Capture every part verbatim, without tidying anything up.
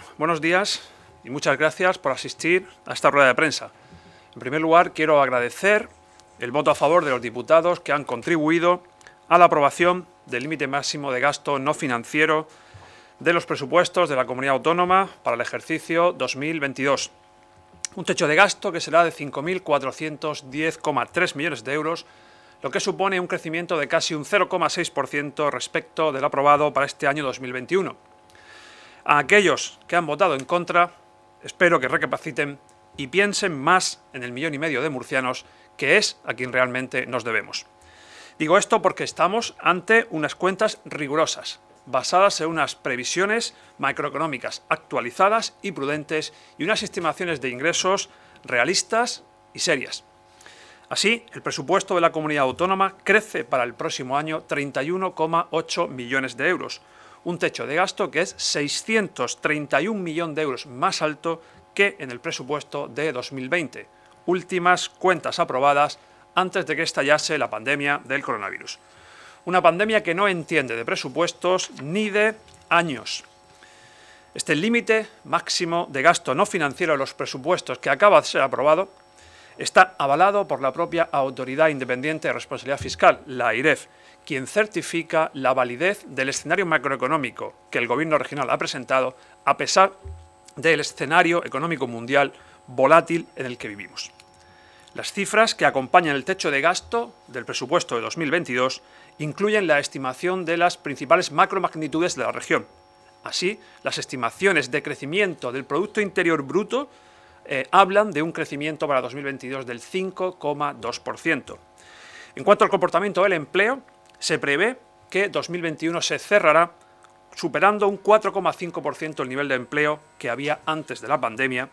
buenos días y muchas gracias por asistir a esta rueda de prensa. En primer lugar, quiero agradecer el voto a favor de los diputados que han contribuido a la aprobación del límite máximo de gasto no financiero de los presupuestos de la Comunidad Autónoma para el ejercicio dos mil veintidós. Un techo de gasto que será de cinco mil cuatrocientos diez coma tres millones de euros, lo que supone un crecimiento de casi un cero coma seis por ciento respecto del aprobado para este año dos mil veintiuno. A aquellos que han votado en contra, espero que recapaciten y piensen más en el millón y medio de murcianos, que es a quien realmente nos debemos. Digo esto porque estamos ante unas cuentas rigurosas, basadas en unas previsiones macroeconómicas actualizadas y prudentes y unas estimaciones de ingresos realistas y serias. Así, el presupuesto de la Comunidad Autónoma crece para el próximo año treinta y uno coma ocho millones de euros, un techo de gasto que es seiscientos treinta y un millones de euros más alto que en el presupuesto de dos mil veinte, últimas cuentas aprobadas antes de que estallase la pandemia del coronavirus. Una pandemia que no entiende de presupuestos ni de años. Este límite máximo de gasto no financiero de los presupuestos que acaba de ser aprobado está avalado por la propia Autoridad Independiente de Responsabilidad Fiscal, la AIREF, quien certifica la validez del escenario macroeconómico que el Gobierno regional ha presentado a pesar del escenario económico mundial volátil en el que vivimos. Las cifras que acompañan el techo de gasto del presupuesto de dos mil veintidós incluyen la estimación de las principales macromagnitudes de la región. Así, las estimaciones de crecimiento del Producto Interior Bruto eh, hablan de un crecimiento para dos mil veintidós del cinco coma dos por ciento. En cuanto al comportamiento del empleo, se prevé que dos mil veintiuno se cerrará superando un cuatro coma cinco por ciento el nivel de empleo que había antes de la pandemia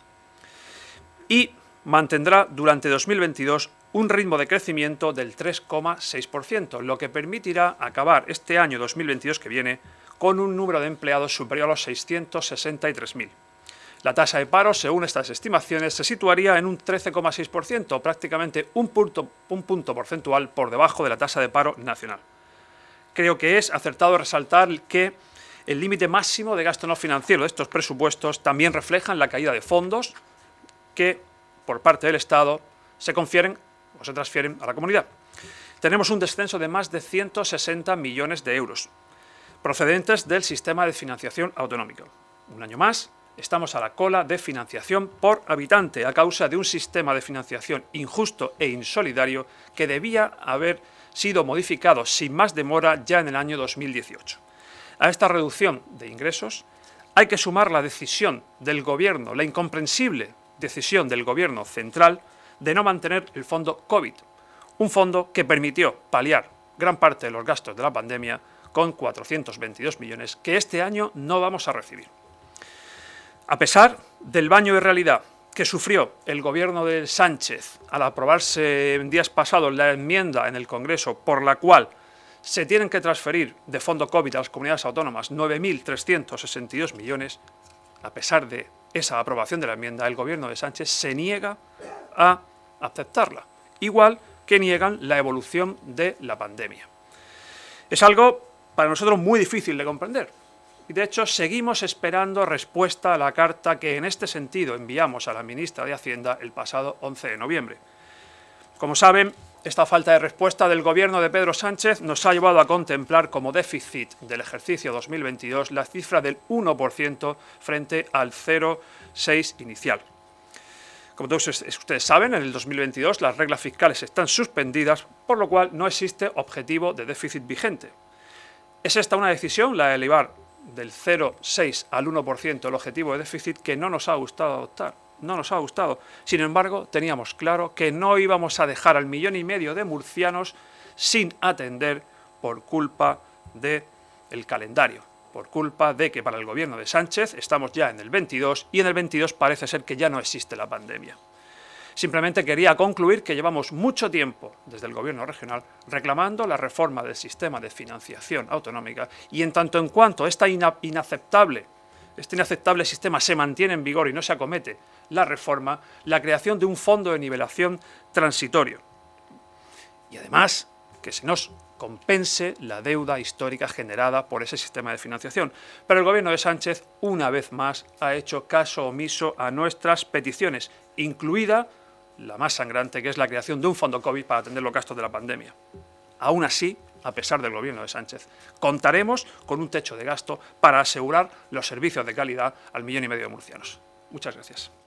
y mantendrá durante dos mil veintidós un ritmo de crecimiento del tres coma seis por ciento, lo que permitirá acabar este año dos mil veintidós que viene con un número de empleados superior a los seiscientos sesenta y tres mil. La tasa de paro, según estas estimaciones, se situaría en un trece coma seis por ciento, prácticamente un punto, un punto porcentual por debajo de la tasa de paro nacional. Creo que es acertado resaltar que el límite máximo de gasto no financiero de estos presupuestos también reflejan la caída de fondos que, por parte del Estado, se confieren o se transfieren a la comunidad. Tenemos un descenso de más de ciento sesenta millones de euros, procedentes del sistema de financiación autonómico. Un año más, estamos a la cola de financiación por habitante a causa de un sistema de financiación injusto e insolidario que debía haber sido modificado sin más demora ya en el año dos mil dieciocho. A esta reducción de ingresos hay que sumar la decisión del Gobierno, la incomprensible decisión del Gobierno central de no mantener el fondo COVID, un fondo que permitió paliar gran parte de los gastos de la pandemia con cuatrocientos veintidós millones que este año no vamos a recibir. A pesar del baño de realidad que sufrió el Gobierno de Sánchez al aprobarse en días pasados la enmienda en el Congreso por la cual se tienen que transferir de fondo COVID a las comunidades autónomas nueve mil trescientos sesenta y dos millones, a pesar de esa aprobación de la enmienda, el Gobierno de Sánchez se niega a aceptarla, igual que niegan la evolución de la pandemia. Es algo para nosotros muy difícil de comprender y, de hecho, seguimos esperando respuesta a la carta que en este sentido enviamos a la ministra de Hacienda el pasado once de noviembre. Como saben, esta falta de respuesta del Gobierno de Pedro Sánchez nos ha llevado a contemplar como déficit del ejercicio dos mil veintidós la cifra del uno por ciento frente al cero coma seis por ciento inicial. Como todos ustedes saben, en el dos mil veintidós las reglas fiscales están suspendidas, por lo cual no existe objetivo de déficit vigente. Es esta una decisión, la de elevar del cero coma seis al uno por ciento el objetivo de déficit, que no nos ha gustado adoptar. No nos ha gustado. Sin embargo, teníamos claro que no íbamos a dejar al millón y medio de murcianos sin atender por culpa del calendario, por culpa de que para el Gobierno de Sánchez estamos ya en el veintidós y en el veintidós parece ser que ya no existe la pandemia. Simplemente quería concluir que llevamos mucho tiempo desde el Gobierno regional reclamando la reforma del sistema de financiación autonómica y en tanto en cuanto esta ina inaceptable Este inaceptable sistema se mantiene en vigor y no se acomete la reforma, la creación de un fondo de nivelación transitorio. Y además, que se nos compense la deuda histórica generada por ese sistema de financiación. Pero el gobierno de Sánchez, una vez más, ha hecho caso omiso a nuestras peticiones, incluida la más sangrante, que es la creación de un fondo COVID para atender los gastos de la pandemia. Aún así, a pesar del gobierno de Sánchez, contaremos con un techo de gasto para asegurar los servicios de calidad al millón y medio de murcianos. Muchas gracias.